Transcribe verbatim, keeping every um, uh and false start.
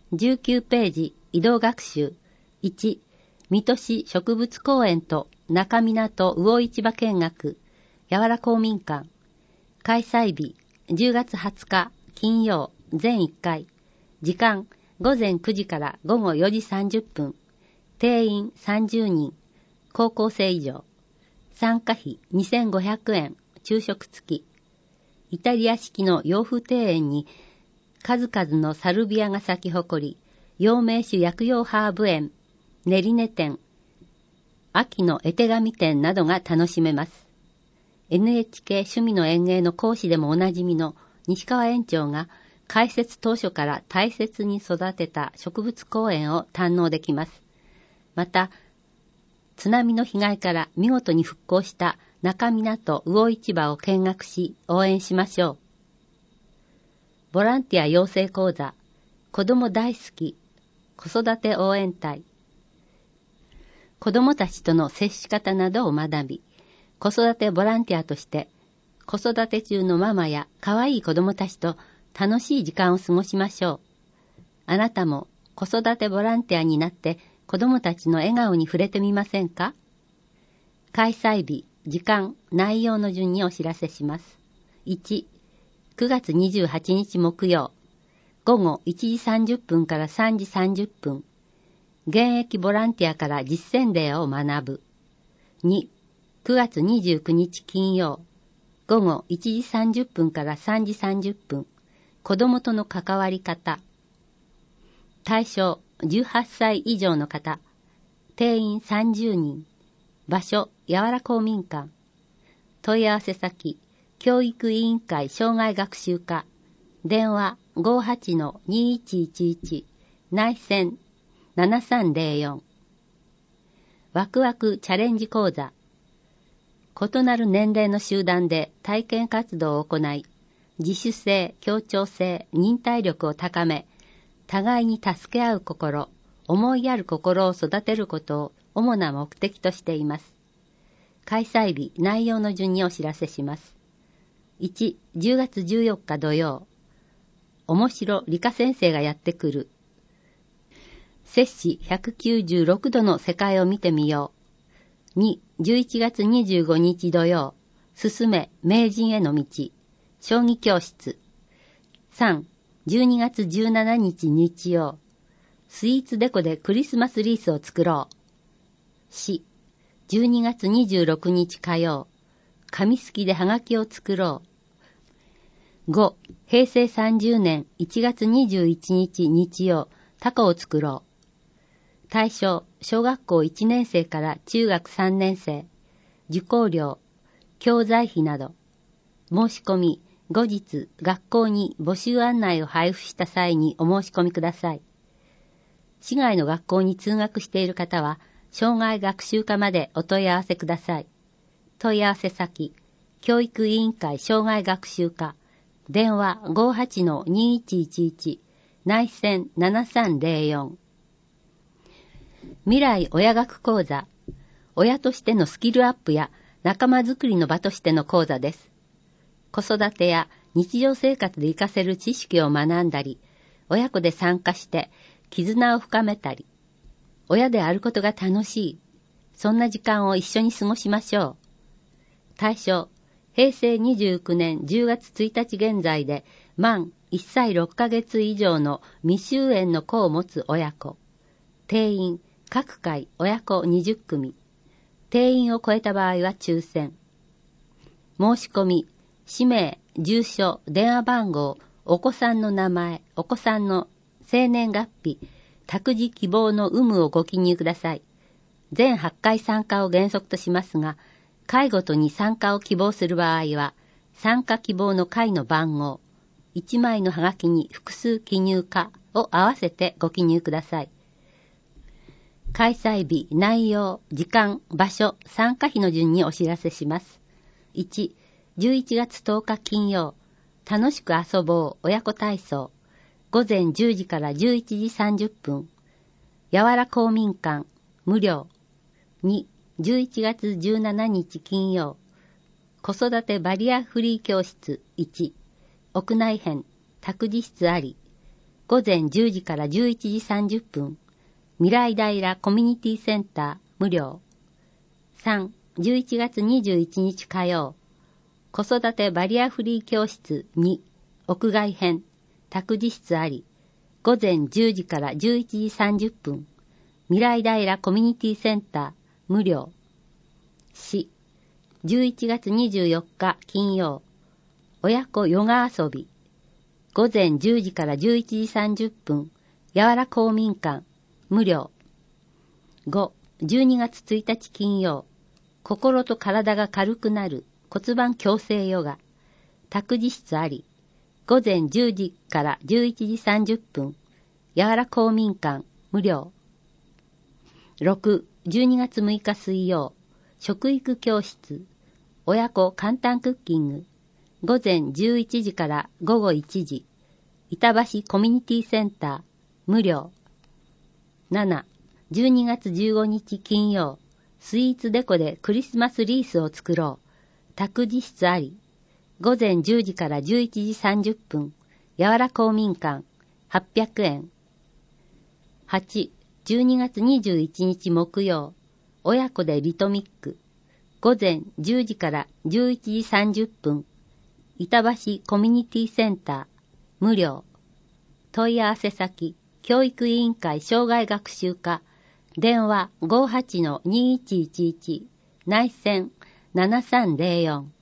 じゅうきゅうページ移動学習。いち、水戸市植物公園と中港魚市場見学、やわら公民館。開催日、じゅうがつはつか金曜、全いっかい。時間、ごぜんくじからごごよじさんじゅっぷん。定員さんじゅうにん。高校生以上。参加費にせんごひゃくえん。昼食付き。イタリア式の洋風庭園に数々のサルビアが咲き誇り、陽明酒薬用ハーブ園、練り根店、秋の絵手紙店などが楽しめます。エヌエイチケー 趣味の園芸の講師でもおなじみの西川園長が開設当初から大切に育てた植物公園を堪能できます。また、津波の被害から見事に復興した中港魚市場を見学し応援しましょう。ボランティア養成講座、子ども大好き子育て応援隊。子どもたちとの接し方などを学び、子育てボランティアとして子育て中のママや可愛い子どもたちと楽しい時間を過ごしましょう。あなたも子育てボランティアになって子どもたちの笑顔に触れてみませんか？開催日、時間、内容の順にお知らせします。いち、くがつにじゅうはちにち木曜、ごごいちじさんじゅっぷんからさんじさんじゅっぷん。現役ボランティアから実践例を学ぶ。に、くがつにじゅうくにち金曜、ごごいちじさんじゅっぷんからさんじさんじゅっぷん。子供との関わり方。対象じゅうはっさい以上の方。定員さんじゅうにん。場所、やわら公民館。問い合わせ先、教育委員会障害学習課。電話 ごーはちのにいちいちいち、内線ななさんぜろよん。ワクワクチャレンジ講座。異なる年齢の集団で体験活動を行い、自主性、協調性、忍耐力を高め、互いに助け合う心、思いやる心を育てることを主な目的としています。開催日、内容の順にお知らせします。いち、じゅうがつじゅうよっか土曜。面白理科先生がやってくる。摂氏ひゃくきゅうじゅうろくどの世界を見てみよう。に、じゅういちがつにじゅうごにち土曜。進め名人への道。将棋教室。さん、じゅうにがつじゅうしちにち日曜。スイーツデコでクリスマスリースを作ろう。よん、じゅうにがつにじゅうろくにち火曜。紙すきではがきを作ろう。ご、へいせいさんじゅうねんいちがつにじゅういちにち日曜。タコを作ろう。対象、小学校いちねんせいから中学さんねんせい。受講料、教材費など。申し込み、後日学校に募集案内を配布した際にお申し込みください。市外の学校に通学している方は、障害学習課までお問い合わせください。問い合わせ先、教育委員会障害学習課、電話 ごーはちのにいちいちいち、内線ななさんぜろよん。未来親学講座、親としてのスキルアップや仲間づくりの場としての講座です。子育てや日常生活で活かせる知識を学んだり、親子で参加して絆を深めたり、親であることが楽しい、そんな時間を一緒に過ごしましょう。対象、へいせいにじゅうきゅうねんじゅうがつついたち現在で満いっさいろっかげつ以上の未就園の子を持つ親子。定員、各回親子にじゅっくみ。定員を超えた場合は抽選。申し込み、氏名、住所、電話番号、お子さんの名前、お子さんの生年月日、託児希望の有無をご記入ください。全はちかい参加を原則としますが、回ごとに参加を希望する場合は、参加希望の回の番号、いちまいのハガキに複数記入かを合わせてご記入ください。開催日、内容、時間、場所、参加費の順にお知らせします。いち、じゅういちがつとおか金曜、楽しく遊ぼう親子体操、ごぜんじゅうじからじゅういちじさんじゅっぷん、やわら公民館、無料。に、じゅういちがつじゅうしちにち金曜、子育てバリアフリー教室いち、屋内編、託児室あり。 午前じゅうじからじゅういちじさんじゅっぷん、未来平コミュニティセンター無料。さん、じゅういちがつにじゅういちにち火曜、子育てバリアフリー教室に、屋外編、託児室あり、午前じゅうじからじゅういちじさんじゅっぷん、未来平コミュニティセンター無料。し、じゅういちがつにじゅうよっか金曜、親子ヨガ遊び、午前じゅうじからじゅういちじさんじゅっぷん、やわら公民館無料。ご、じゅうにがつついたち金曜、心と体が軽くなる骨盤矯正ヨガ、託児室あり、午前じゅうじからじゅういちじさんじゅっぷん、やわら公民館無料。ろく、じゅうにがつむいか水曜、食育教室、親子簡単クッキング、午前じゅういちじからごごいちじ、板橋コミュニティセンター無料。なな、じゅうにがつじゅうごにち金曜、スイーツデコでクリスマスリースを作ろう。託児室あり。午前じゅうじからじゅういちじさんじゅっぷん。やわら公民館はっぴゃくえん。はち、じゅうにがつにじゅういちにち木曜、親子でリトミック。午前じゅうじからじゅういちじさんじゅっぷん。板橋コミュニティセンター無料。問い合わせ先、教育委員会障害学習課、電話 ごーはちのにいちいちいち、内線ななさんぜろよん。